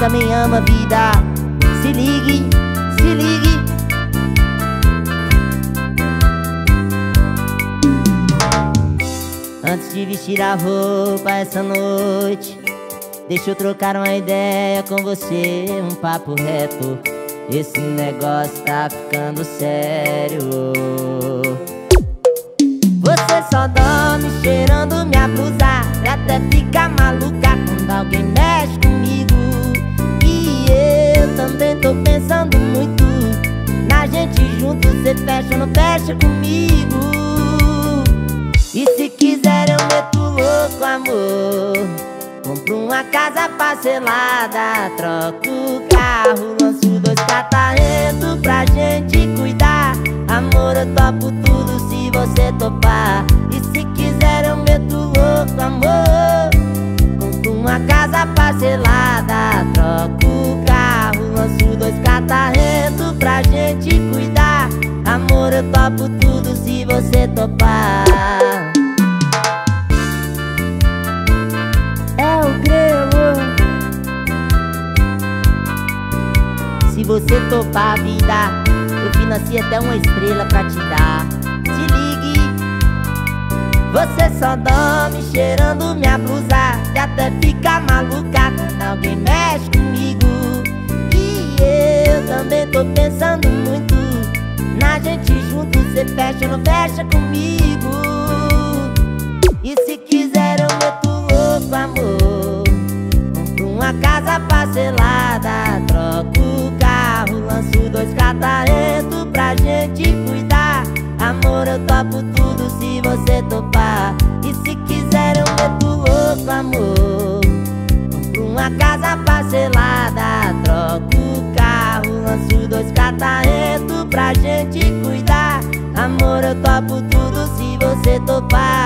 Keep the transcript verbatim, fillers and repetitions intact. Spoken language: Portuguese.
também ama a vida. Se ligue, se ligue. Antes de vestir a roupa essa noite, deixa eu trocar uma ideia com você, um papo reto. Esse negócio tá ficando sério. Você só dorme cheirando minha blusa e até fica maluca quando alguém mexe comigo. E eu também tô pensando muito na gente junto. Cê fecha ou não fecha comigo? E se quiser eu meto louco, amor. Compro uma casa parcelada, troco o carro, lanço dois catarretos pra gente cuidar. Amor, eu topo tudo se você topar. E se quiser eu meto louco, amor. Compro uma casa parcelada, troco o carro, lanço dois catarretos pra gente cuidar. Amor, eu topo tudo se você topar. É o grego. Se você topar a vida, eu financio até uma estrela pra te dar. Se ligue. Você só dorme cheirando minha blusa e até fica maluca quando alguém mexe comigo. E eu também tô pensando muito na gente junto. Cê fecha ou não fecha comigo? E se quiser eu meto louco, amor. Compro uma casa parcelada, troco o carro, lanço dois catarretos pra gente cuidar. Amor, eu topo tudo se você topar. E se quiser eu meto louco, amor. Compro uma casa parcelada, troco o carro, lanço dois catarretos pra gente cuidar. Amor, eu topo tudo se você topar.